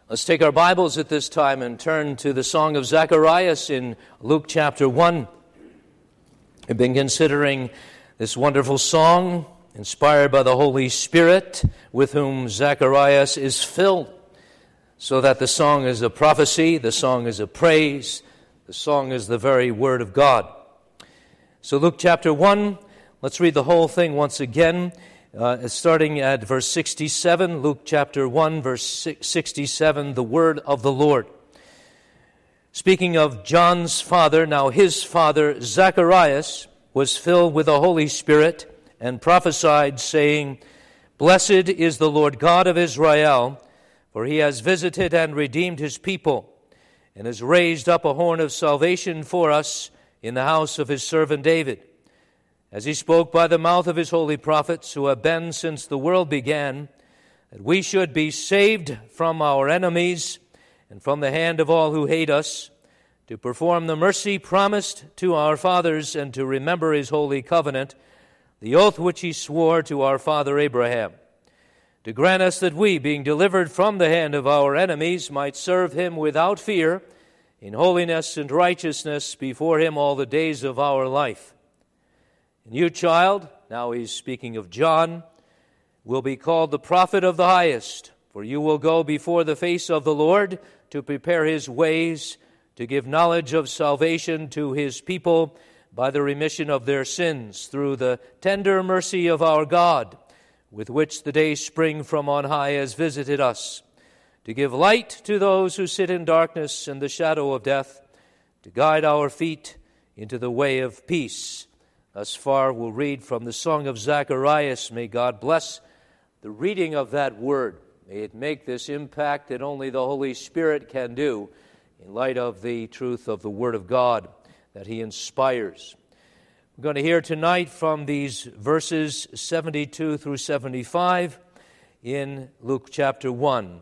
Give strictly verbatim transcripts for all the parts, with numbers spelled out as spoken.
Let's take our Bibles at this time and turn to the Song of Zacharias in Luke chapter one. We've been considering this wonderful song inspired by the Holy Spirit with whom Zacharias is filled, so that the song is a prophecy, the song is a praise, the song is the very Word of God. So Luke chapter one, let's read the whole thing once again. Uh, starting at verse sixty-seven, Luke chapter one, verse sixty-seven, the word of the Lord. Speaking of John's father, now his father Zacharias was filled with the Holy Spirit and prophesied, saying, Blessed is the Lord God of Israel, for he has visited and redeemed his people, and has raised up a horn of salvation for us in the house of his servant David, as he spoke by the mouth of his holy prophets, who have been since the world began, that we should be saved from our enemies and from the hand of all who hate us, to perform the mercy promised to our fathers, and to remember his holy covenant, the oath which he swore to our father Abraham, to grant us that we, being delivered from the hand of our enemies, might serve him without fear, in holiness and righteousness before him all the days of our life. And you, child, now he's speaking of John, will be called the prophet of the highest, for you will go before the face of the Lord to prepare his ways, to give knowledge of salvation to his people by the remission of their sins, through the tender mercy of our God, with which the day spring from on high has visited us, to give light to those who sit in darkness and the shadow of death, to guide our feet into the way of peace. Thus far we'll read from the Song of Zacharias. May God bless the reading of that word. May it make this impact that only the Holy Spirit can do in light of the truth of the Word of God that he inspires. We're going to hear tonight from these verses seventy-two through seventy-five in Luke chapter one.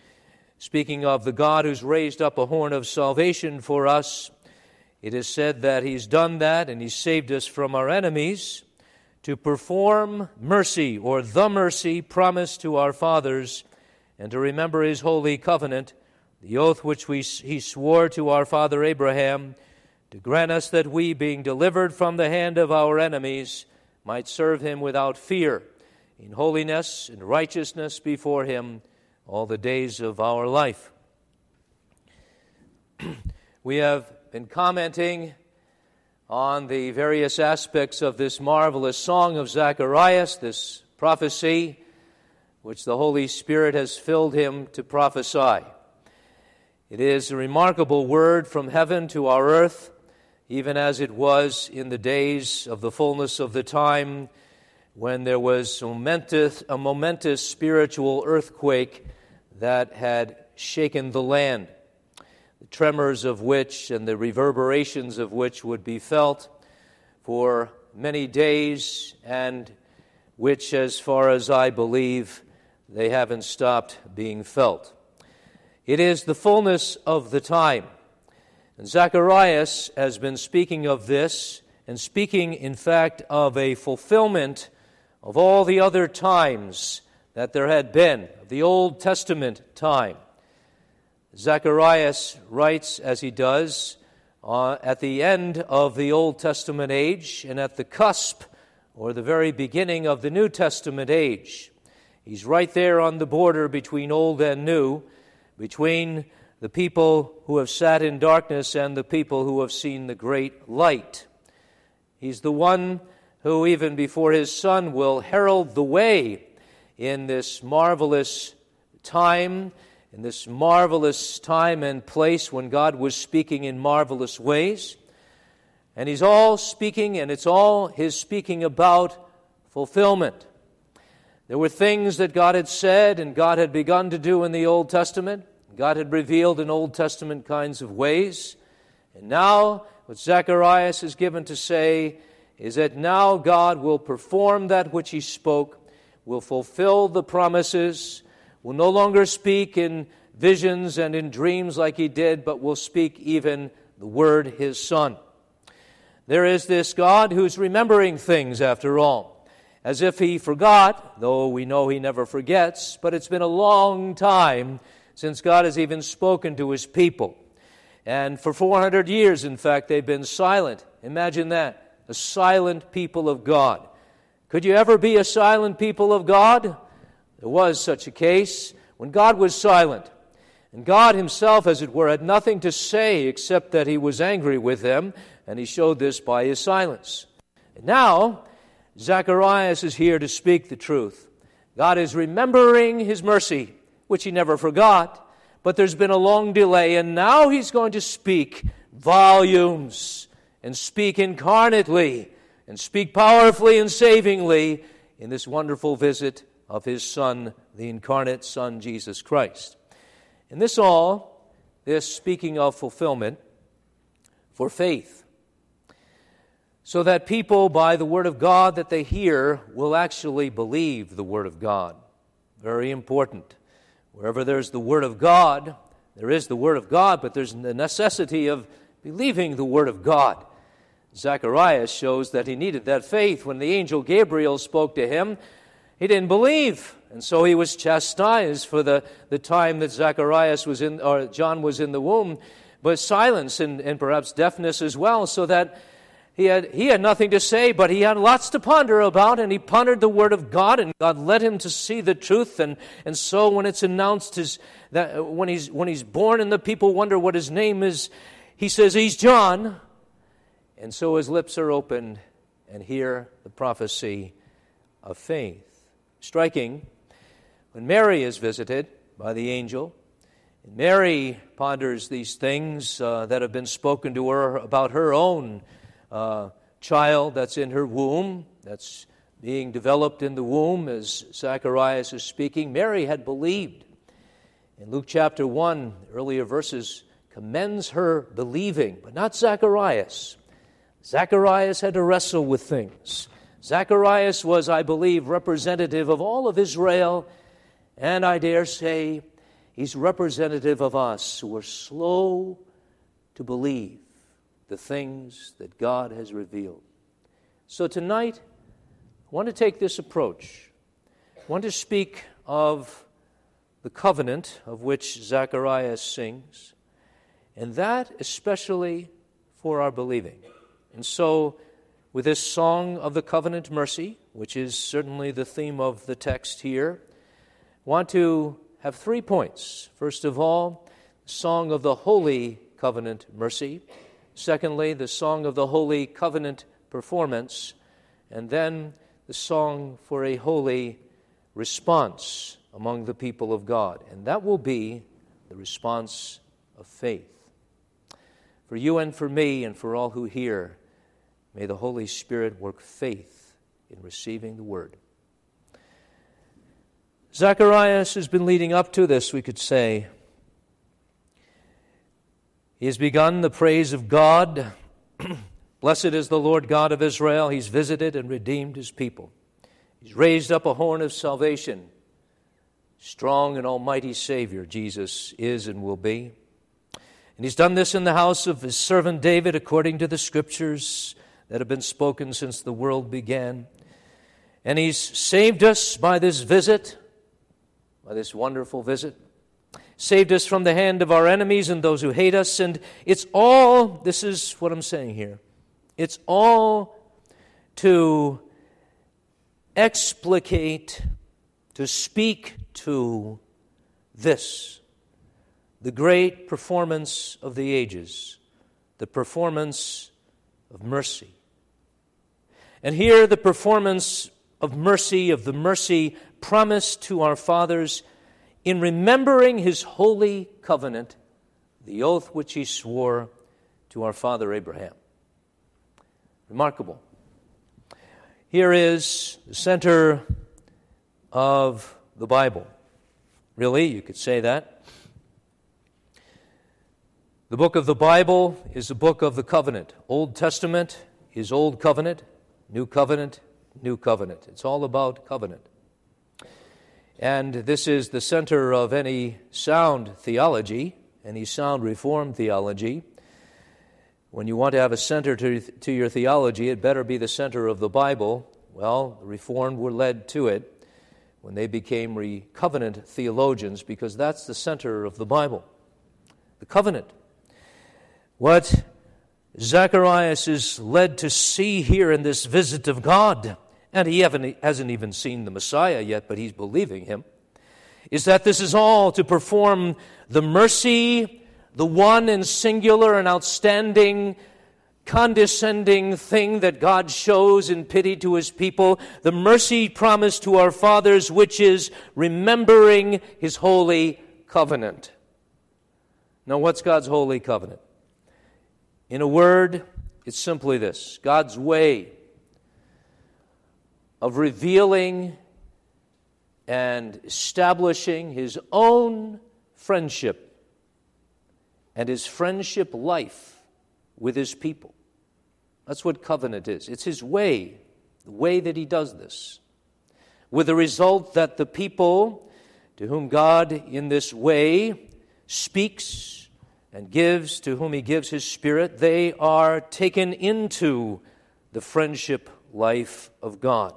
Speaking of the God who's raised up a horn of salvation for us, it is said that he's done that and he's saved us from our enemies to perform mercy, or the mercy promised to our fathers, and to remember his holy covenant, the oath which we, he swore to our father Abraham, to grant us that we, being delivered from the hand of our enemies, might serve him without fear, in holiness and righteousness before him all the days of our life. We have been commenting on the various aspects of this marvelous song of Zacharias, this prophecy which the Holy Spirit has filled him to prophesy. It is a remarkable word from heaven to our earth, even as it was in the days of the fullness of the time when there was momentous, a momentous spiritual earthquake that had shaken the land, the tremors of which and the reverberations of which would be felt for many days, and which, as far as I believe, they haven't stopped being felt. It is the fullness of the time. And Zacharias has been speaking of this, and speaking, in fact, of a fulfillment of all the other times that there had been, the Old Testament time. Zacharias writes, as he does, uh, at the end of the Old Testament age and at the cusp, or the very beginning of the New Testament age. He's right there on the border between old and new, between the people who have sat in darkness and the people who have seen the great light. He's the one who, even before his Son, will herald the way in this marvelous time, in this marvelous time and place when God was speaking in marvelous ways. And he's all speaking, and it's all his speaking about fulfillment. There were things that God had said and God had begun to do in the Old Testament. God had revealed in Old Testament kinds of ways. And now, what Zacharias is given to say is that now God will perform that which he spoke, will fulfill the promises, will no longer speak in visions and in dreams like he did, but will speak even the word, his Son. There is this God who's remembering things, after all, as if he forgot, though we know he never forgets, but it's been a long time since God has even spoken to his people. And for four hundred years, in fact, they've been silent. Imagine that, a silent people of God. Could you ever be a silent people of God? There was such a case when God was silent. And God himself, as it were, had nothing to say except that he was angry with them, and he showed this by his silence. And now, Zacharias is here to speak the truth. God is remembering his mercy, which he never forgot, but there's been a long delay, and now he's going to speak volumes, and speak incarnately, and speak powerfully and savingly in this wonderful visit of his Son, the incarnate Son, Jesus Christ. And this all, this speaking of fulfillment for faith, so that people, by the Word of God that they hear, will actually believe the Word of God. Very important. Wherever there's the Word of God, there is the Word of God, but there's the necessity of believing the Word of God. Zacharias shows that he needed that faith. When the angel Gabriel spoke to him, he didn't believe, and so he was chastised for the, the time that Zacharias was in, or John was in the womb, but silence and, and perhaps deafness as well, so that he had he had nothing to say, but he had lots to ponder about, and he pondered the Word of God, and God led him to see the truth, and, and so when it's announced his, that when he's when he's born and the people wonder what his name is, he says he's John, and so his lips are opened and hear the prophecy of faith. Striking, when Mary is visited by the angel, and Mary ponders these things uh, that have been spoken to her about her own uh, child that's in her womb, that's being developed in the womb as Zacharias is speaking. Mary had believed. In Luke chapter one, earlier verses commends her believing, but not Zacharias. Zacharias had to wrestle with things. Zacharias was, I believe, representative of all of Israel, and I dare say he's representative of us who are slow to believe the things that God has revealed. So tonight, I want to take this approach. I want to speak of the covenant of which Zacharias sings, and that especially for our believing. And so, with this song of the covenant mercy, which is certainly the theme of the text here, I want to have three points. First of all, the song of the holy covenant mercy. Secondly, the song of the holy covenant performance. And then the song for a holy response among the people of God. And that will be the response of faith. For you and for me and for all who hear, may the Holy Spirit work faith in receiving the Word. Zacharias has been leading up to this, we could say. He has begun the praise of God. Blessed is the Lord God of Israel. He's visited and redeemed his people. He's raised up a horn of salvation. Strong and almighty Savior Jesus is and will be. And he's done this in the house of his servant David according to the Scriptures that have been spoken since the world began. And he's saved us by this visit, by this wonderful visit. Saved us from the hand of our enemies and those who hate us. And it's all, this is what I'm saying here, it's all to explicate, to speak to this, the great performance of the ages, the performance of mercy. And here the performance of mercy, of the mercy promised to our fathers in remembering his holy covenant, the oath which he swore to our father Abraham. Remarkable. Here is the center of the Bible. Really, you could say that. The book of the Bible is the book of the covenant. Old Testament is Old Covenant, New Covenant, New Covenant. It's all about covenant. And this is the center of any sound theology, any sound Reformed theology. When you want to have a center to, to your theology, it better be the center of the Bible. Well, the Reformed were led to it when they became re-covenant theologians, because that's the center of the Bible, the covenant. What Zacharias is led to see here in this visit of God, and he haven't, hasn't even seen the Messiah yet, but he's believing him, is that this is all to perform the mercy, the one and singular and outstanding condescending thing that God shows in pity to his people, the mercy promised to our fathers, which is remembering his holy covenant. Now, what's God's holy covenant? In a word, it's simply this: God's way of revealing and establishing his own friendship and his friendship life with his people. That's what covenant is. It's his way, the way that he does this, with the result that the people to whom God in this way speaks and gives, to whom he gives his Spirit, they are taken into the friendship life of God.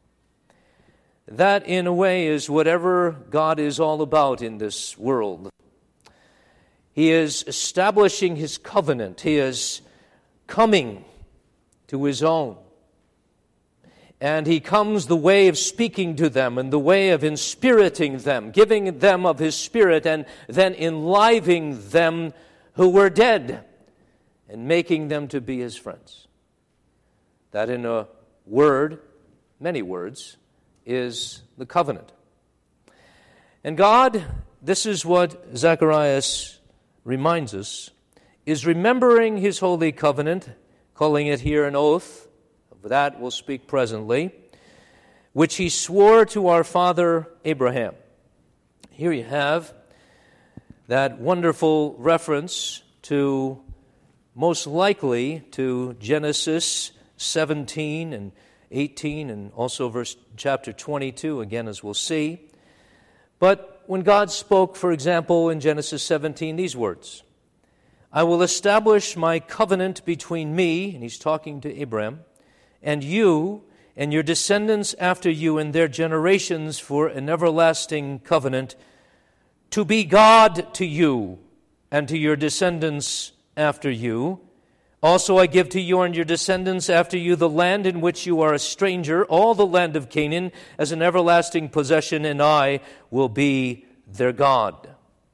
That, in a way, is whatever God is all about in this world. He is establishing his covenant. He is coming to his own. And he comes the way of speaking to them and the way of inspiriting them, giving them of his Spirit, and then enlivening them who were dead and making them to be his friends. That, in a word, many words, is the covenant. And God, this is what Zacharias reminds us, is remembering his holy covenant, calling it here an oath. Of that we'll speak presently, which he swore to our father Abraham. Here you have that wonderful reference to, most likely, to Genesis seventeen and eighteen, and also verse chapter twenty-two, again, as we'll see. But when God spoke, for example, in Genesis seventeen, these words, I will establish my covenant between me, and he's talking to Abraham, and you and your descendants after you and their generations for an everlasting covenant, to be God to you and to your descendants after you. Also I give to you and your descendants after you the land in which you are a stranger, all the land of Canaan, as an everlasting possession, and I will be their God.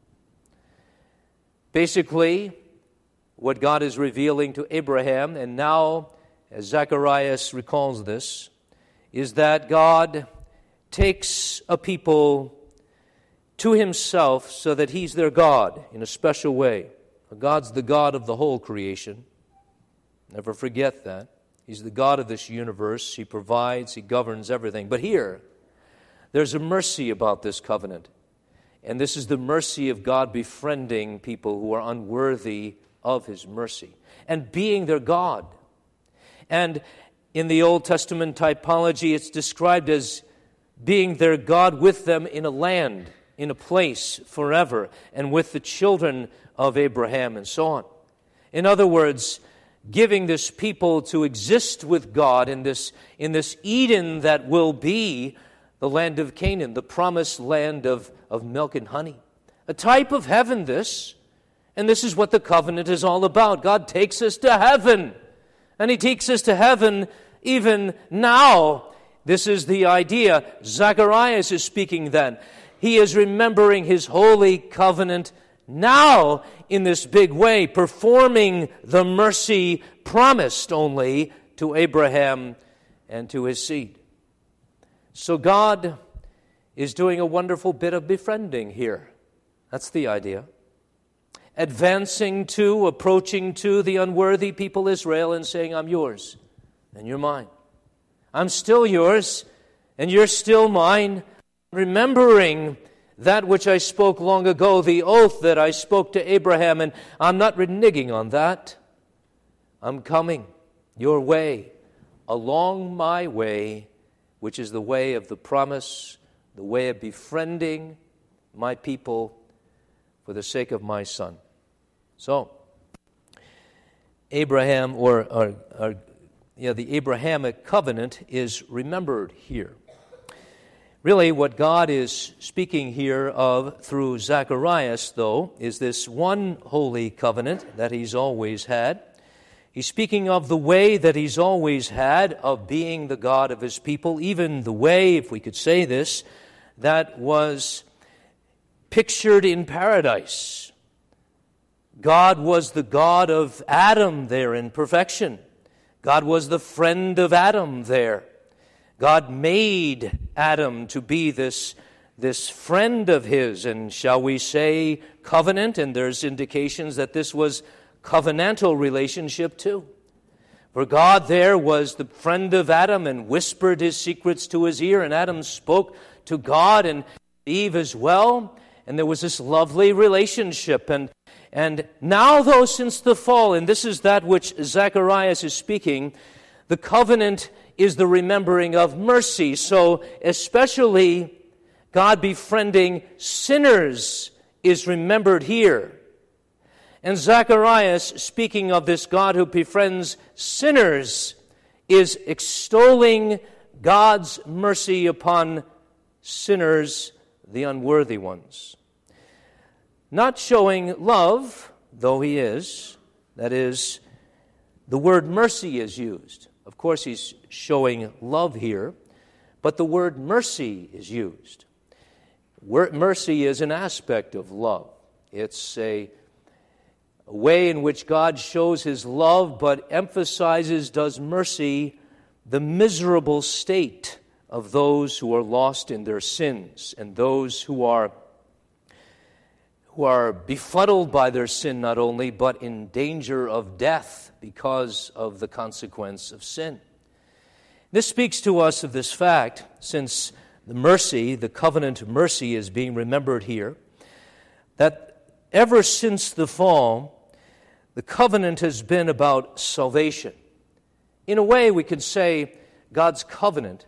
Basically, what God is revealing to Abraham, and now as Zacharias recalls this, is that God takes a people to himself so that he's their God in a special way. God's the God of the whole creation. Never forget that. He's the God of this universe. He provides, he governs everything. But here, there's a mercy about this covenant. And this is the mercy of God befriending people who are unworthy of his mercy and being their God. And in the Old Testament typology, it's described as being their God with them in a land, in a place forever, and with the children of Abraham and so on. In other words, giving this people to exist with God in this, in this Eden that will be the land of Canaan, the promised land of, of milk and honey. A type of heaven, this. And this is what the covenant is all about. God takes us to heaven. And he takes us to heaven even now. This is the idea. Zacharias is speaking then. He is remembering his holy covenant now in this big way, performing the mercy promised only to Abraham and to his seed. So God is doing a wonderful bit of befriending here. That's the idea. Advancing to, approaching to the unworthy people Israel and saying, I'm yours and you're mine. I'm still yours and you're still mine. Remembering that which I spoke long ago, the oath that I spoke to Abraham, and I'm not reneging on that. I'm coming your way, along my way, which is the way of the promise, the way of befriending my people for the sake of my son. So, Abraham, or, or, or yeah, the Abrahamic covenant is remembered here. Really, what God is speaking here of through Zacharias, though, is this one holy covenant that he's always had. He's speaking of the way that he's always had of being the God of his people, even the way, if we could say this, that was pictured in paradise. God was the God of Adam there in perfection. God was the friend of Adam there. God made Adam to be this, this friend of his, and shall we say covenant, and there's indications that this was covenantal relationship too. For God there was the friend of Adam and whispered his secrets to his ear, and Adam spoke to God and Eve as well, and there was this lovely relationship. And, and now, though, since the fall, and this is that which Zacharias is speaking, the covenant is the remembering of mercy. So especially God befriending sinners is remembered here. And Zacharias, speaking of this God who befriends sinners, is extolling God's mercy upon sinners, the unworthy ones. Not showing love, though he is, that is, the word mercy is used. Of course, he's showing love here, but the word mercy is used. Mercy is an aspect of love. It's a, a way in which God shows his love, but emphasizes, does mercy, the miserable state of those who are lost in their sins, and those who are, who are befuddled by their sin not only, but in danger of death because of the consequence of sin. This speaks to us of this fact, since the mercy, the covenant mercy is being remembered here, that ever since the fall, the covenant has been about salvation. In a way, we could say God's covenant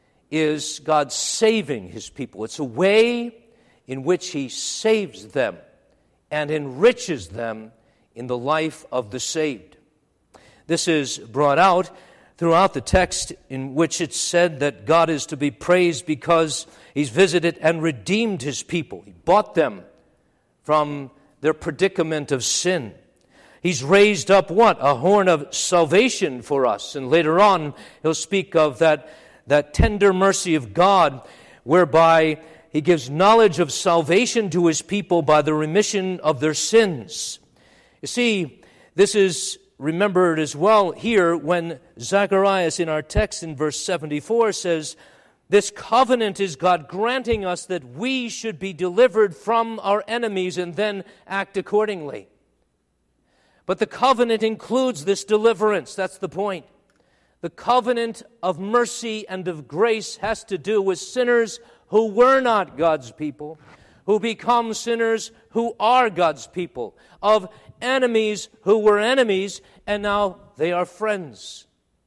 is God saving his people. It's a way in which he saves them and enriches them in the life of the saved. This is brought out throughout the text, in which it's said that God is to be praised because he's visited and redeemed his people. He bought them from their predicament of sin. He's raised up what? A horn of salvation for us. And later on, he'll speak of that, that tender mercy of God, whereby he gives knowledge of salvation to his people by the remission of their sins. You see, this is remembered as well here when Zacharias in our text in verse seventy-four says, this covenant is God granting us that we should be delivered from our enemies and then act accordingly. But the covenant includes this deliverance. That's the point. The covenant of mercy and of grace has to do with sinners who were not God's people, who become sinners who are God's people, of enemies who were enemies, and now they are friends.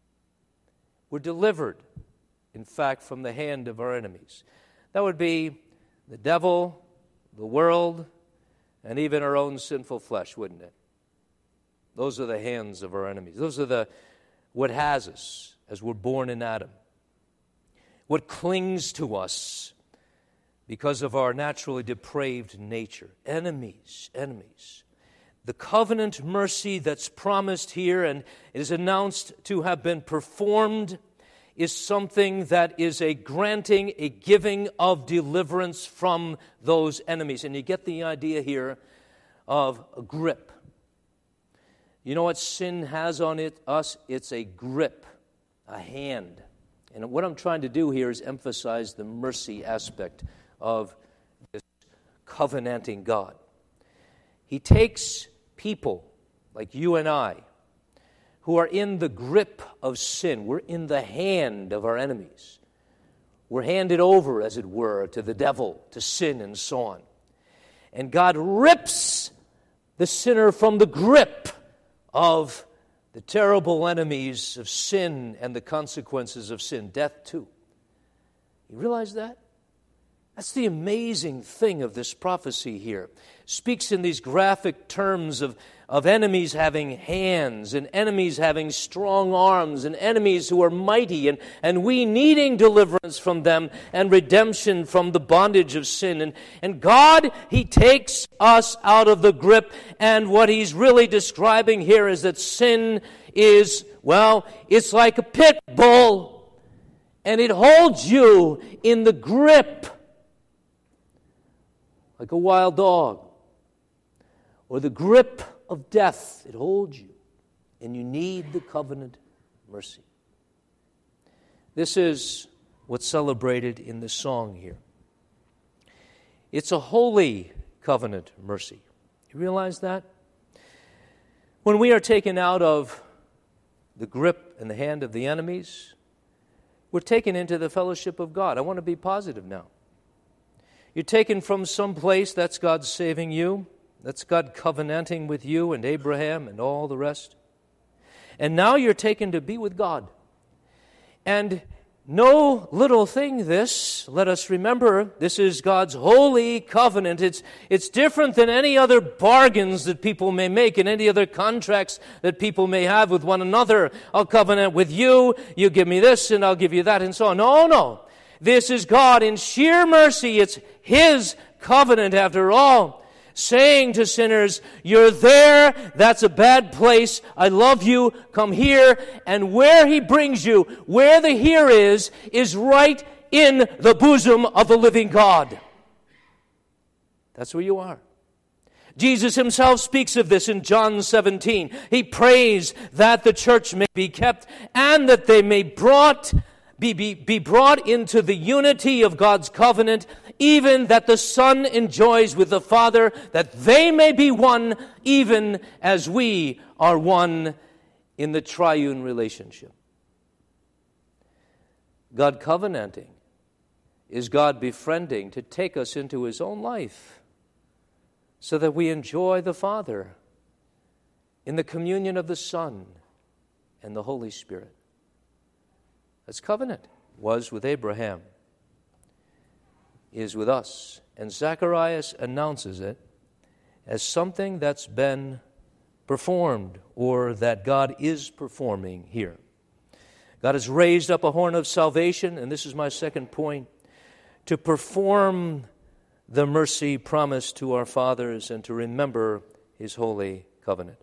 We're delivered, in fact, from the hand of our enemies. That would be the devil, the world, and even our own sinful flesh, wouldn't it? Those are the hands of our enemies. Those are the what has us as we're born in Adam. What clings to us because of our naturally depraved nature. Enemies, enemies. The covenant mercy that's promised here and is announced to have been performed is something that is a granting, a giving of deliverance from those enemies. And you get the idea here of a grip. You know what sin has on it, us? It's a grip, a hand. And what I'm trying to do here is emphasize the mercy aspect of this covenanting God. He takes people like you and I who are in the grip of sin. We're in the hand of our enemies. We're handed over, as it were, to the devil, to sin and so on. And God rips the sinner from the grip of the terrible enemies of sin and the consequences of sin, death too. You realize that? That's the amazing thing of this prophecy here. It speaks in these graphic terms of, of enemies having hands, and enemies having strong arms, and enemies who are mighty, and, and we needing deliverance from them and redemption from the bondage of sin. And, and God, He takes us out of the grip, and what He's really describing here is that sin is, well, it's like a pit bull, and it holds you in the grip like a wild dog, or the grip of death. It holds you, and you need the covenant mercy. This is what's celebrated in this song here. It's a holy covenant mercy. You realize that? When we are taken out of the grip and the hand of the enemies, we're taken into the fellowship of God. I want to be positive now. You're taken from some place, that's God saving you. That's God covenanting with you and Abraham and all the rest. And now you're taken to be with God. And no little thing this, let us remember, this is God's holy covenant. It's, it's different than any other bargains that people may make and any other contracts that people may have with one another. I'll covenant with you, you give me this and I'll give you that and so on. No, no. This is God in sheer mercy. It's His covenant after all, saying to sinners, you're there, that's a bad place, I love you, come here. And where He brings you, where the here is, is right in the bosom of the living God. That's where you are. Jesus Himself speaks of this in John seventeen. He prays that the church may be kept and that they may brought Be, be, be brought into the unity of God's covenant, even that the Son enjoys with the Father, that they may be one, even as we are one in the triune relationship. God covenanting is God befriending to take us into His own life so that we enjoy the Father in the communion of the Son and the Holy Spirit. That's covenant. Was with Abraham. Is with us. And Zacharias announces it as something that's been performed, or that God is performing here. God has raised up a horn of salvation, and this is my second point, to perform the mercy promised to our fathers and to remember His holy covenant.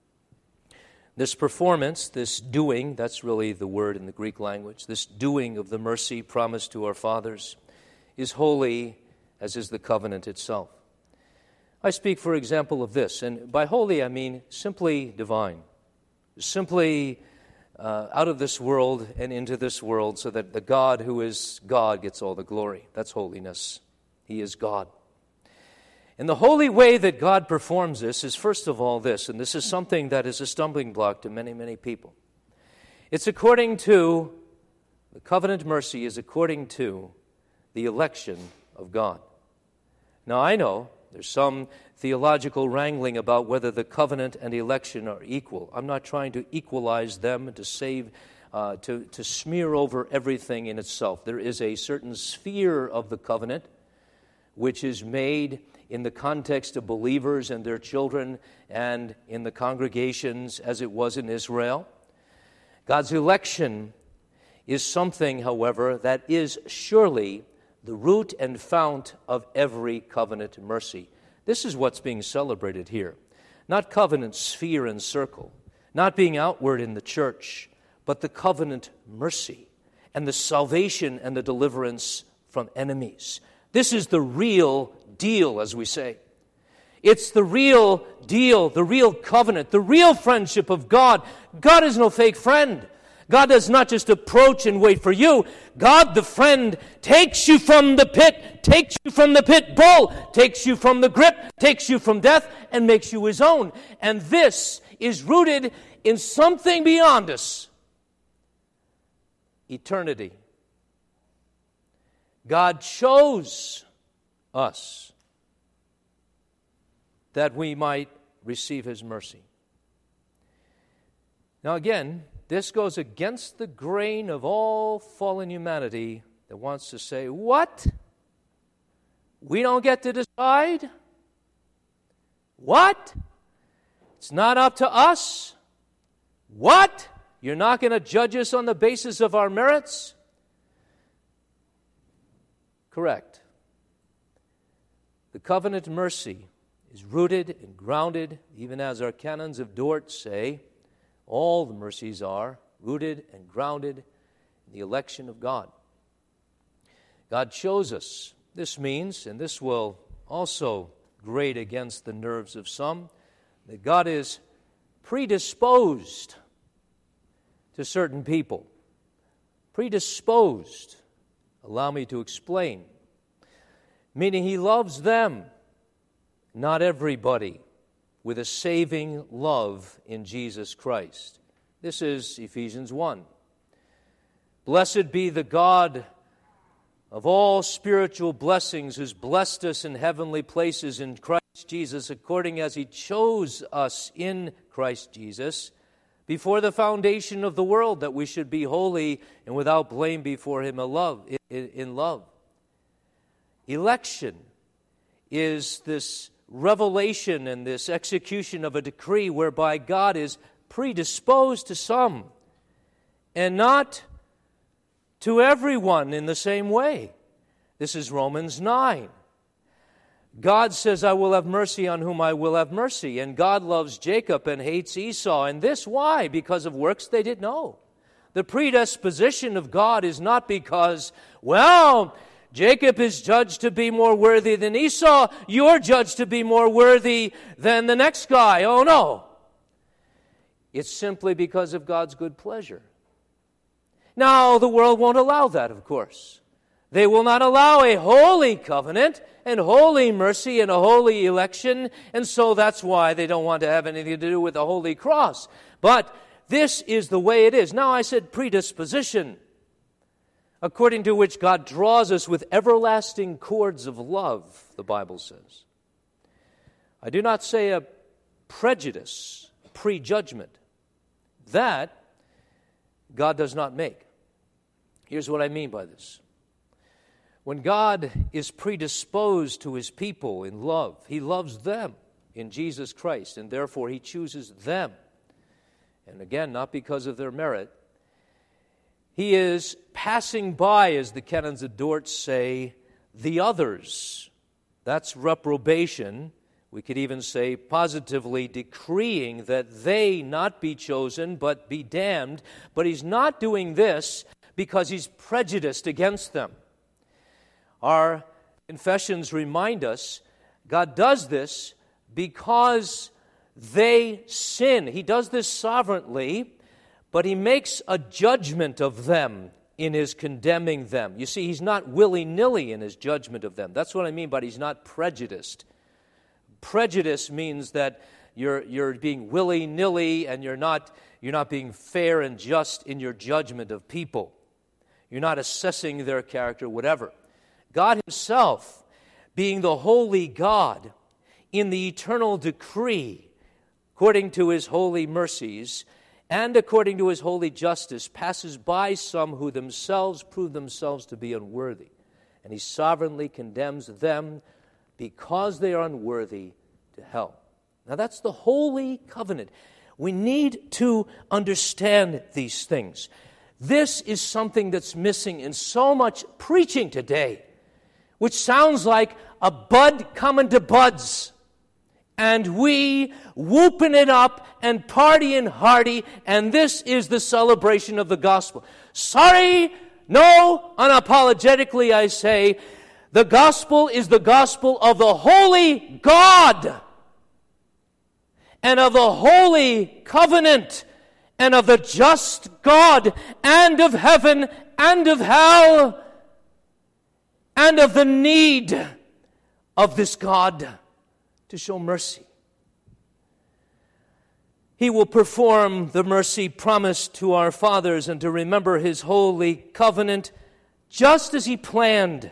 This performance, this doing, that's really the word in the Greek language, this doing of the mercy promised to our fathers is holy, as is the covenant itself. I speak, for example, of this, and by holy I mean simply divine, simply uh, out of this world and into this world, so that the God who is God gets all the glory. That's holiness. He is God. And the holy way that God performs this is, first of all, this, and this is something that is a stumbling block to many, many people. It's according to, the covenant mercy is according to the election of God. Now, I know there's some theological wrangling about whether the covenant and election are equal. I'm not trying to equalize them and to save, uh, to, to smear over everything in itself. There is a certain sphere of the covenant which is made in the context of believers and their children and in the congregations as it was in Israel. God's election is something, however, that is surely the root and fount of every covenant mercy. This is what's being celebrated here. Not covenant sphere and circle, not being outward in the church, but the covenant mercy and the salvation and the deliverance from enemies. This is the real deal, as we say. It's the real deal, the real covenant, the real friendship of God. God is no fake friend. God does not just approach and wait for you. God, the friend, takes you from the pit, takes you from the pit bull, takes you from the grip, takes you from death, and makes you His own. And this is rooted in something beyond us. Eternity. God chose us that we might receive His mercy. Now again, this goes against the grain of all fallen humanity that wants to say, what? We don't get to decide? What? It's not up to us? What? You're not going to judge us on the basis of our merits? Correct. The covenant mercy is rooted and grounded, even as our canons of Dort say, all the mercies are rooted and grounded in the election of God. God chose us. This means, and this will also grate against the nerves of some, that God is predisposed to certain people. Predisposed. Allow me to explain. Meaning He loves them, not everybody, with a saving love in Jesus Christ. This is Ephesians one. Blessed be the God of all spiritual blessings, who's blessed us in heavenly places in Christ Jesus, according as He chose us in Christ Jesus, before the foundation of the world, that we should be holy and without blame before Him in love. In love. Election is this revelation and this execution of a decree whereby God is predisposed to some and not to everyone in the same way. This is Romans nine. God says, I will have mercy on whom I will have mercy. And God loves Jacob and hates Esau. And this why? Because of works they did know. The predisposition of God is not because, well, Jacob is judged to be more worthy than Esau. You're judged to be more worthy than the next guy. Oh, no. It's simply because of God's good pleasure. Now, the world won't allow that, of course. They will not allow a holy covenant and holy mercy and a holy election, and so that's why they don't want to have anything to do with the Holy Cross. But this is the way it is. Now, I said predisposition, according to which God draws us with everlasting cords of love, the Bible says. I do not say a prejudice, prejudgment. That God does not make. Here's what I mean by this. When God is predisposed to His people in love, He loves them in Jesus Christ, and therefore He chooses them. And again, not because of their merit. He is passing by, as the canons of Dort say, the others. That's reprobation. We could even say positively decreeing that they not be chosen but be damned. But He's not doing this because He's prejudiced against them. Our confessions remind us God does this because they sin. He does this sovereignly, but He makes a judgment of them in His condemning them. You see, He's not willy-nilly in His judgment of them. That's what I mean by He's not prejudiced. Prejudice means that you're you're being willy-nilly and you're not you're not being fair and just in your judgment of people. You're not assessing their character, whatever. God Himself, being the holy God, in the eternal decree, according to His holy mercies and according to His holy justice, passes by some who themselves prove themselves to be unworthy. And He sovereignly condemns them because they are unworthy to hell. Now that's the holy covenant. We need to understand these things. This is something that's missing in so much preaching today, which sounds like a bud coming to buds. And we whooping it up and partying hardy, and this is the celebration of the gospel. Sorry, no, unapologetically I say, the gospel is the gospel of the holy God and of the holy covenant and of the just God and of heaven and of hell and of the need of this God to show mercy. He will perform the mercy promised to our fathers and to remember His holy covenant just as He planned.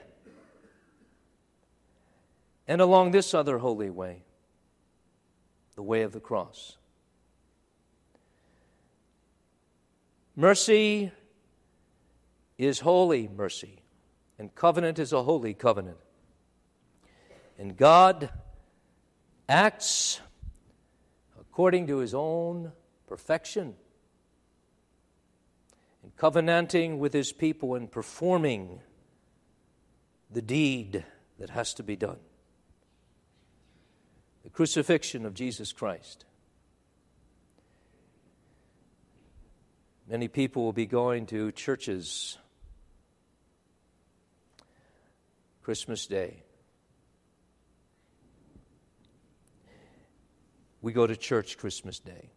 And along this other holy way, the way of the cross. Mercy is holy mercy, and covenant is a holy covenant. And God acts according to his own perfection, in covenanting with his people and performing the deed that has to be done. The crucifixion of Jesus Christ. Many people will be going to churches Christmas Day. We go to church Christmas Day.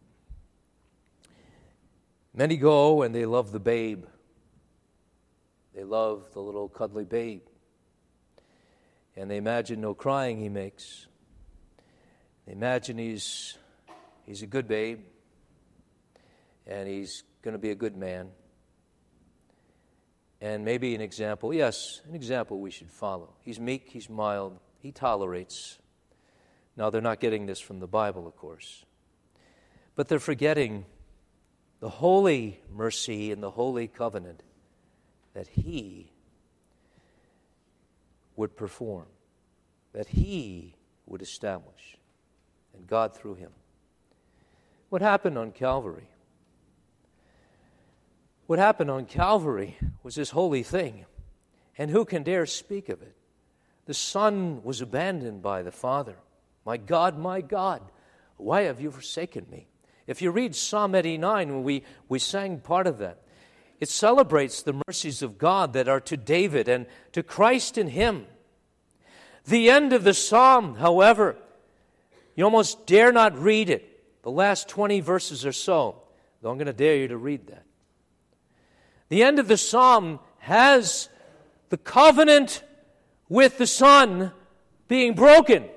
Many go and they love the babe. They love the little cuddly babe. And they imagine no crying he makes. They imagine he's he's a good babe. And he's going to be a good man. And maybe an example, yes, an example we should follow. He's meek, he's mild, he tolerates. Now, they're not getting this from the Bible, of course. But they're forgetting the holy mercy and the holy covenant that he would perform, that he would establish, and God through him. What happened on Calvary? What happened on Calvary was this holy thing, and who can dare speak of it? The Son was abandoned by the Father. My God, my God, why have you forsaken me? If you read Psalm eighty-nine, when we, we sang part of that, it celebrates the mercies of God that are to David and to Christ in him. The end of the psalm, however, you almost dare not read it. The last twenty verses or so, though I'm going to dare you to read that. The end of the psalm has the covenant with the Son being broken.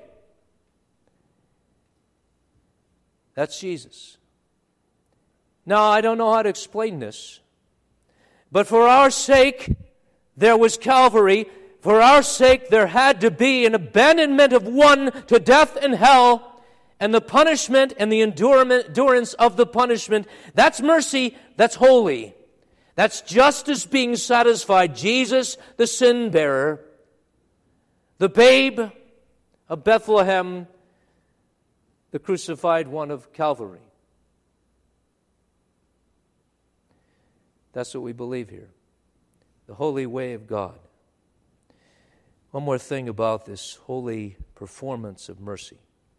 That's Jesus. Now, I don't know how to explain this, but for our sake, there was Calvary. For our sake, there had to be an abandonment of one to death and hell, and the punishment and the endurance of the punishment. That's mercy, that's holy. That's justice being satisfied. Jesus, the sin bearer, the babe of Bethlehem, the crucified one of Calvary. That's what we believe here. The holy way of God. One more thing about this holy performance of mercy.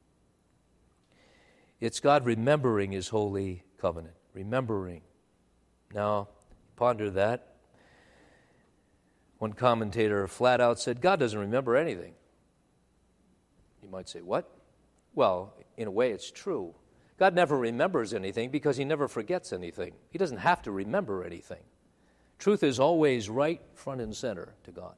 It's God remembering his holy covenant. Remembering. Now, ponder that. One commentator flat out said, God doesn't remember anything. You might say, what? Well, in a way, it's true. God never remembers anything because he never forgets anything. He doesn't have to remember anything. Truth is always right front and center to God.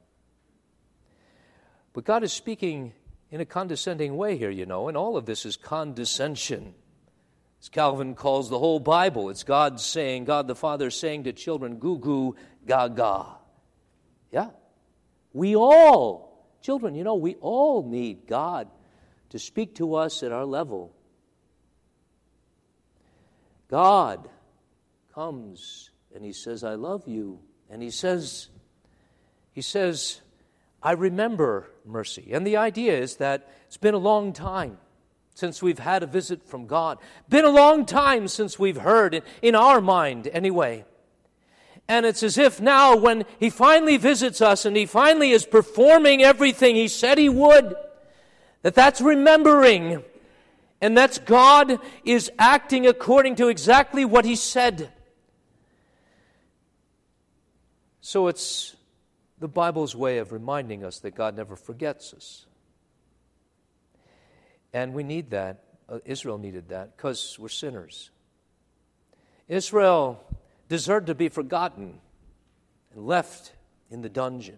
But God is speaking in a condescending way here, you know, and all of this is condescension. As Calvin calls the whole Bible, it's God saying, God the Father saying to children, goo goo gaga. Yeah. We all, children, you know, we all need God to speak to us at our level. God comes and he says, I love you. And he says, he says, I remember mercy. And the idea is that it's been a long time since we've had a visit from God. Been a long time since we've heard, in, in our mind anyway. And it's as if now when he finally visits us and he finally is performing everything he said he would, that that's remembering, and that's God is acting according to exactly what he said. So it's the Bible's way of reminding us that God never forgets us. And we need that. Uh, Israel needed that because we're sinners. Israel deserved to be forgotten and left in the dungeon.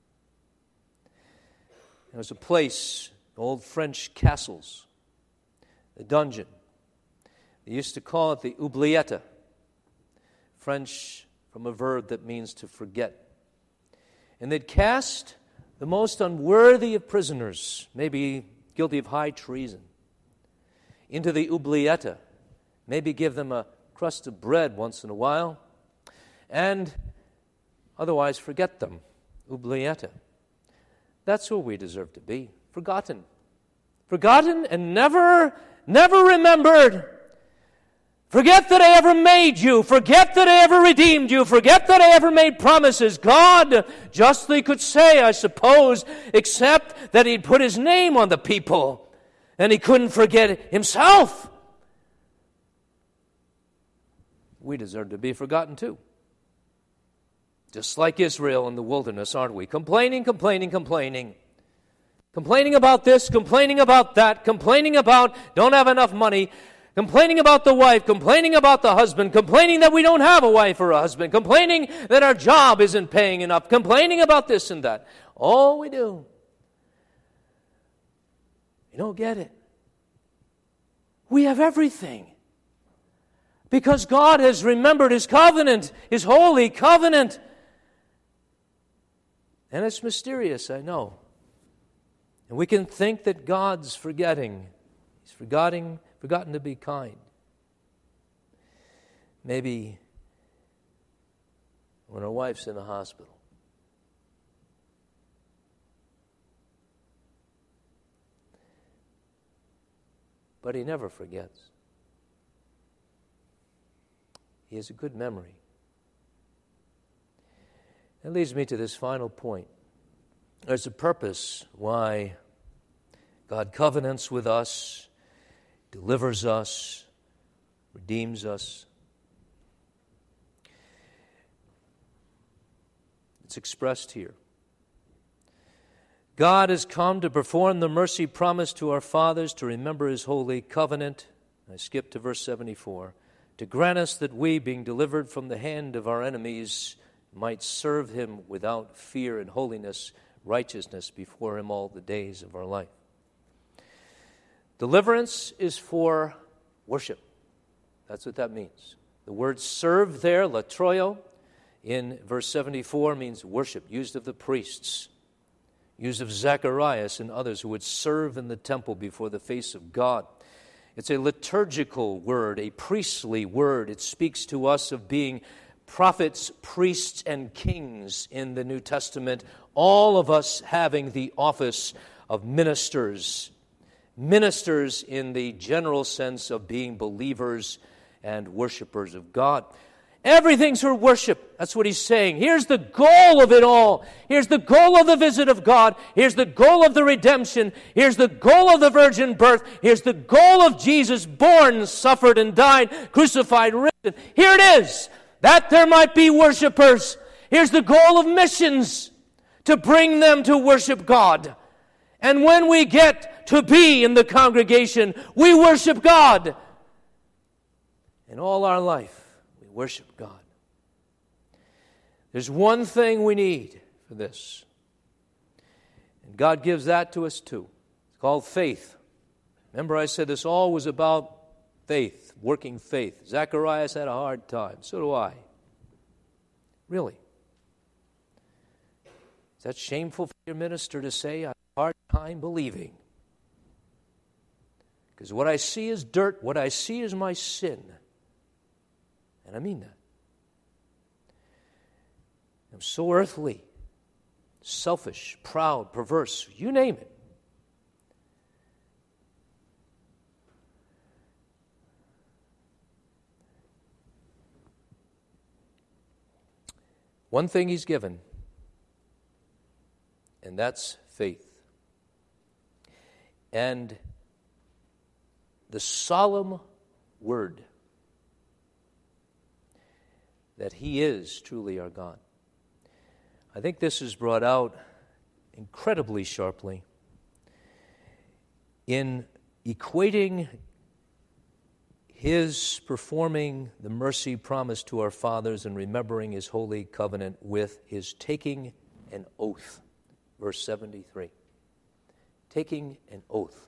There was a place, old French castles, the dungeon. They used to call it the oubliette, French from a verb that means to forget. And they'd cast the most unworthy of prisoners, maybe guilty of high treason, into the oubliette, maybe give them a crust of bread once in a while, and otherwise forget them, oubliette. That's who we deserve to be, forgotten. Forgotten and never, never remembered. Forget that I ever made you. Forget that I ever redeemed you. Forget that I ever made promises. God justly could say, I suppose, except that He'd put His name on the people, and He couldn't forget Himself. We deserve to be forgotten too. Just like Israel in the wilderness, aren't we? Complaining, complaining, complaining. Complaining about this, complaining about that, complaining about don't have enough money, complaining about the wife, complaining about the husband, complaining that we don't have a wife or a husband, complaining that our job isn't paying enough, complaining about this and that. All we do. You don't get it. We have everything. Because God has remembered His covenant, His holy covenant. And it's mysterious, I know. And we can think that God's forgetting. He's forgetting, forgotten to be kind. Maybe when our wife's in the hospital. But He never forgets. He has a good memory. That leads me to this final point. There's a purpose why God covenants with us, delivers us, redeems us. It's expressed here. God has come to perform the mercy promised to our fathers, to remember His holy covenant. I skip to verse seventy-four. To grant us that we, being delivered from the hand of our enemies, might serve Him without fear and holiness, righteousness before Him all the days of our life. Deliverance is for worship. That's what that means. The word serve there, latroio, in verse seventy-four means worship, used of the priests, used of Zacharias and others who would serve in the temple before the face of God. It's a liturgical word, a priestly word. It speaks to us of being prophets, priests, and kings in the New Testament, all of us having the office of ministers. Ministers in the general sense of being believers and worshipers of God. Everything's for worship. That's what he's saying. Here's the goal of it all. Here's the goal of the visit of God. Here's the goal of the redemption. Here's the goal of the virgin birth. Here's the goal of Jesus born, suffered, and died, crucified, risen. Here it is, that there might be worshipers. Here's the goal of missions, to bring them to worship God. And when we get to be in the congregation, we worship God. In all our life, we worship God. There's one thing we need for this. And God gives that to us too. It's called faith. Remember I said this all was about faith, working faith. Zacharias had a hard time. So do I. Really. Is that shameful for your minister to say, I have a hard time believing? Because what I see is dirt. What I see is my sin. And I mean that. I'm so earthly, selfish, proud, perverse, you name it. One thing He's given, and that's faith. And the solemn word that He is truly our God. I think this is brought out incredibly sharply in equating His performing the mercy promised to our fathers and remembering His holy covenant with His taking an oath. Verse seventy-three. Taking an oath.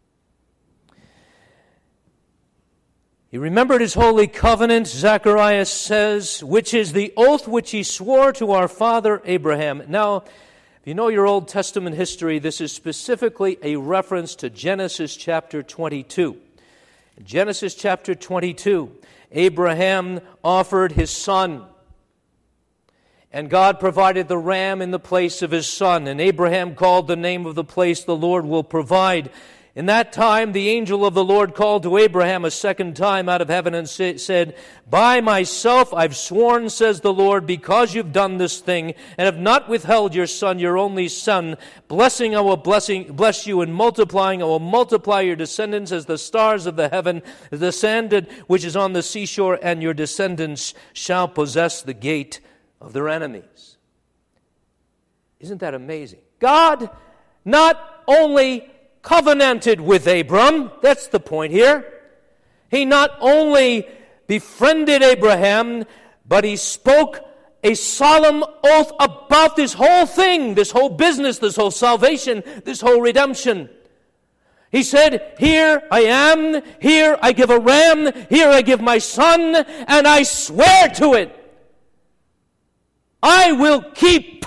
He remembered His holy covenant, Zacharias says, which is the oath which He swore to our father Abraham. Now, if you know your Old Testament history, this is specifically a reference to Genesis chapter twenty-two. In Genesis chapter twenty-two, Abraham offered his son, and God provided the ram in the place of his son. And Abraham called the name of the place, the Lord will provide. In that time, the angel of the Lord called to Abraham a second time out of heaven and sa- said, "By myself I've sworn, says the Lord, because you've done this thing and have not withheld your son, your only son, blessing I will blessing, bless you, and multiplying I will multiply your descendants as the stars of the heaven, the sand which is on the seashore, and your descendants shall possess the gate of their enemies." Isn't that amazing? God not only covenanted with Abram, that's the point here. He not only befriended Abraham, but he spoke a solemn oath about this whole thing, this whole business, this whole salvation, this whole redemption. He said, "Here I am, here I give a ram, here I give my son, and I swear to it. I will keep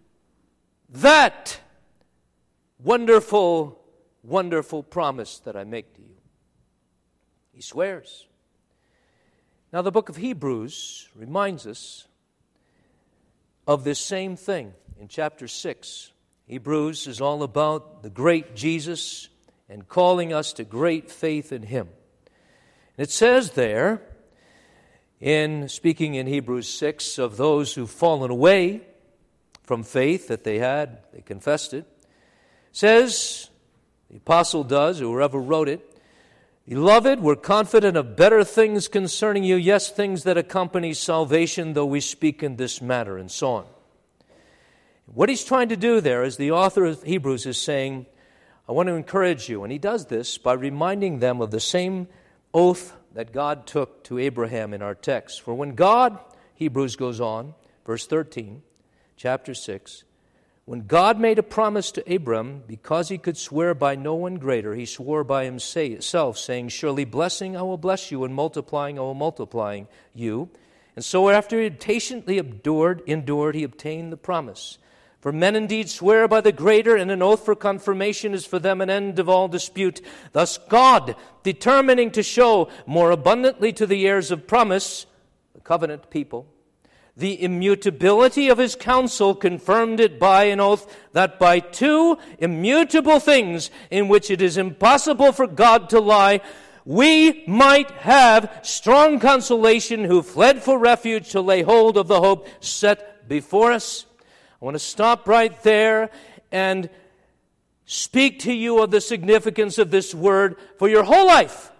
that wonderful wonderful promise that I make to you." He swears. Now, the book of Hebrews reminds us of this same thing in chapter six. Hebrews is all about the great Jesus and calling us to great faith in Him. It says there, in speaking in Hebrews six, of those who've fallen away from faith that they had, they confessed it, says, the apostle does, or whoever wrote it, "Beloved, we're confident of better things concerning you, yes, things that accompany salvation, though we speak in this matter," and so on. What he's trying to do there is the author of Hebrews is saying, I want to encourage you, and he does this by reminding them of the same oath that God took to Abraham in our text. For when God, Hebrews goes on, verse thirteen, chapter six, when God made a promise to Abram, because he could swear by no one greater, he swore by himself, saying, "Surely blessing I will bless you, and multiplying I will multiply you." And so after he had patiently endured, endured, he obtained the promise. For men indeed swear by the greater, and an oath for confirmation is for them an end of all dispute. Thus God, determining to show more abundantly to the heirs of promise, the covenant people, the immutability of his counsel, confirmed it by an oath, that by two immutable things in which it is impossible for God to lie, we might have strong consolation who fled for refuge to lay hold of the hope set before us. I want to stop right there and speak to you of the significance of this word for your whole life.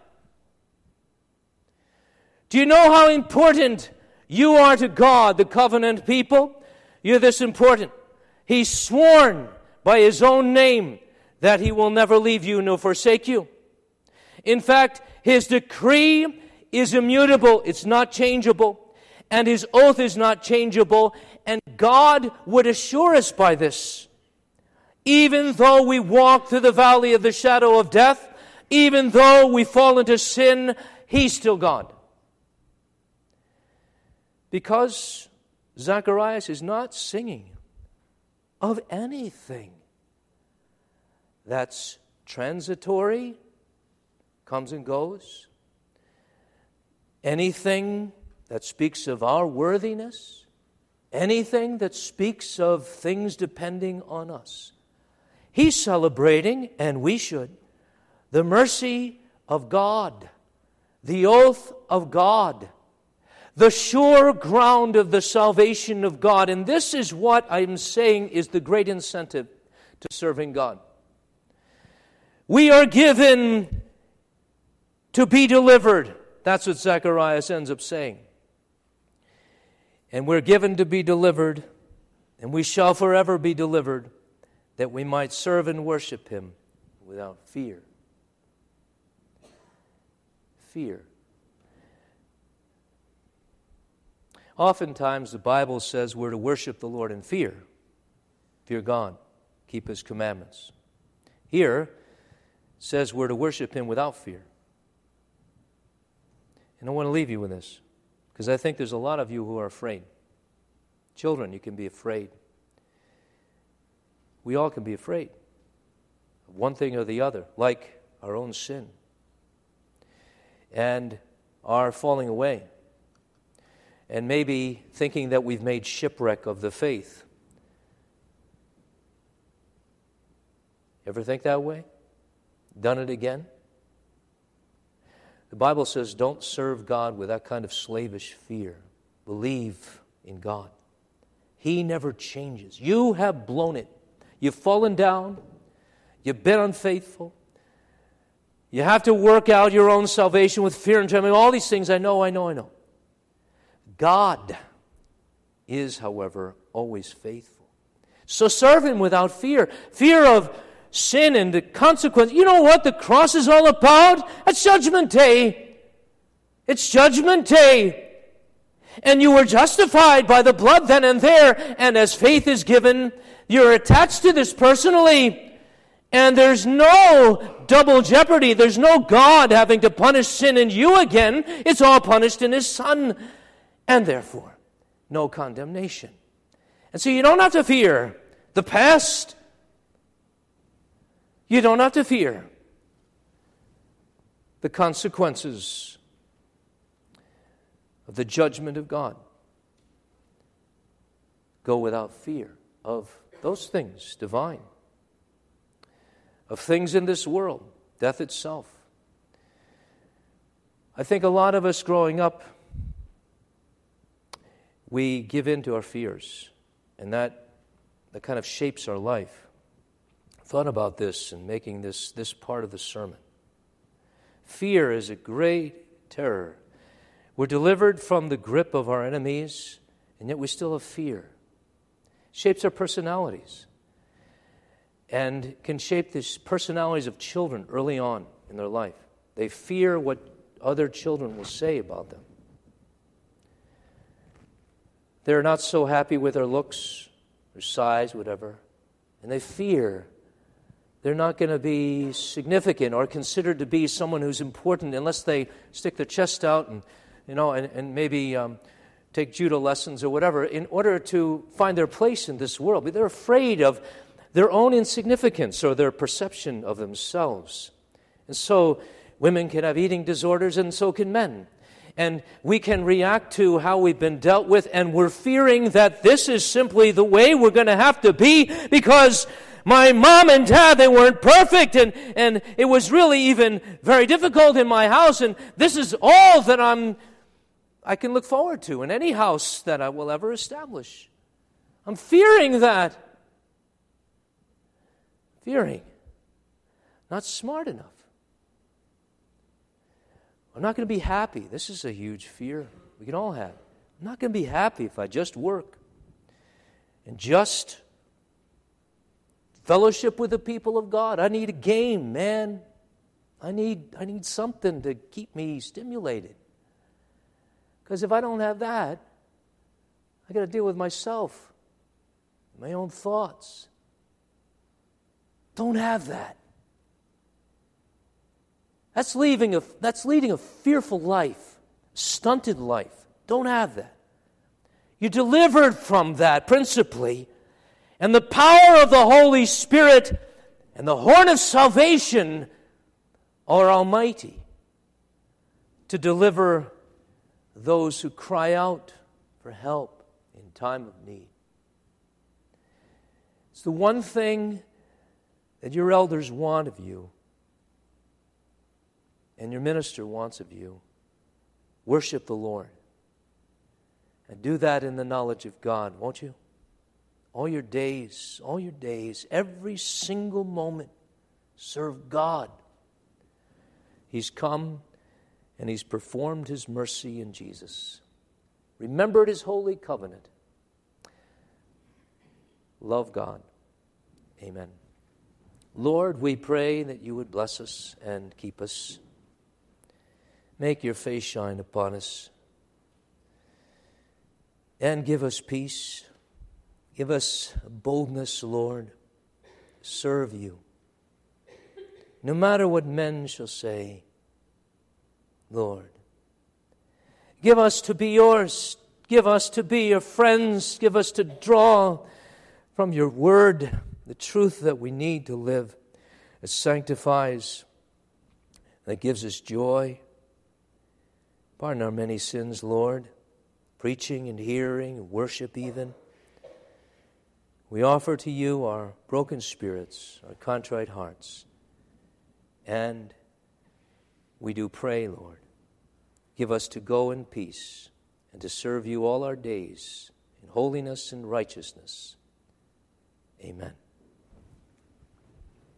Do you know how important you are to God, the covenant people? You're this important. He's sworn by his own name that he will never leave you nor forsake you. In fact, his decree is immutable. It's not changeable. And his oath is not changeable. And God would assure us by this. Even though we walk through the valley of the shadow of death, even though we fall into sin, he's still God. Because Zacharias is not singing of anything that's transitory, comes and goes, anything that speaks of our worthiness, anything that speaks of things depending on us. He's celebrating, and we should, the mercy of God, the oath of God, the sure ground of the salvation of God. And this is what I'm saying is the great incentive to serving God. We are given to be delivered. That's what Zacharias ends up saying. And we're given to be delivered, and we shall forever be delivered, that we might serve and worship him without fear. Fear. Oftentimes the Bible says we're to worship the Lord in fear. Fear God. Keep his commandments. Here it says we're to worship him without fear. And I want to leave you with this, because I think there's a lot of you who are afraid. Children, you can be afraid. We all can be afraid of one thing or the other, like our own sin and our falling away, and maybe thinking that we've made shipwreck of the faith. Ever think that way? Done it again? The Bible says don't serve God with that kind of slavish fear. Believe in God. He never changes. You have blown it. You've fallen down. You've been unfaithful. You have to work out your own salvation with fear and trembling. All these things I know, I know, I know. God is, however, always faithful. So serve Him without fear. Fear of sin and the consequence. You know what the cross is all about? It's Judgment Day. It's Judgment Day. And you were justified by the blood then and there. And as faith is given, you're attached to this personally. And there's no double jeopardy. There's no God having to punish sin in you again. It's all punished in His Son. And therefore, no condemnation. And so you don't have to fear the past. You don't have to fear the consequences of the judgment of God. Go without fear of those things divine, of things in this world, death itself. I think a lot of us growing up, we give in to our fears, and that, that kind of shapes our life. I thought about this in making this, this part of the sermon. Fear is a great terror. We're delivered from the grip of our enemies, and yet we still have fear. It shapes our personalities, and can shape the personalities of children early on in their life. They fear what other children will say about them. They're not so happy with their looks, their size, whatever, and they fear they're not going to be significant or considered to be someone who's important unless they stick their chest out and, you know, and, and maybe um, take judo lessons or whatever in order to find their place in this world. But they're afraid of their own insignificance or their perception of themselves. And so women can have eating disorders, and so can men. And we can react to how we've been dealt with, and we're fearing that this is simply the way we're going to have to be because my mom and dad, they weren't perfect, and, and it was really even very difficult in my house, and this is all that I'm, I can look forward to in any house that I will ever establish. I'm fearing that. Fearing. Not smart enough. I'm not going to be happy. This is a huge fear we can all have. I'm not going to be happy if I just work and just fellowship with the people of God. I need a game, man. I need, I need something to keep me stimulated. Because if I don't have that, I got to deal with myself, my own thoughts. Don't have that. That's leaving a, that's leading a fearful life, stunted life. Don't have that. You're delivered from that principally, and the power of the Holy Spirit and the horn of salvation are almighty to deliver those who cry out for help in time of need. It's the one thing that your elders want of you and your minister wants of you. Worship the Lord. And do that in the knowledge of God, won't you? All your days, all your days, every single moment, serve God. He's come and He's performed His mercy in Jesus. Remembered His holy covenant. Love God. Amen. Lord, we pray that You would bless us and keep us. Make Your face shine upon us. And give us peace. Give us boldness, Lord, to serve You. No matter what men shall say, Lord. Give us to be Yours. Give us to be Your friends. Give us to draw from Your word the truth that we need to live. It sanctifies, that gives us joy. Pardon our many sins, Lord, preaching and hearing and worship even. We offer to You our broken spirits, our contrite hearts. And we do pray, Lord, give us to go in peace and to serve you all our days in holiness and righteousness. Amen.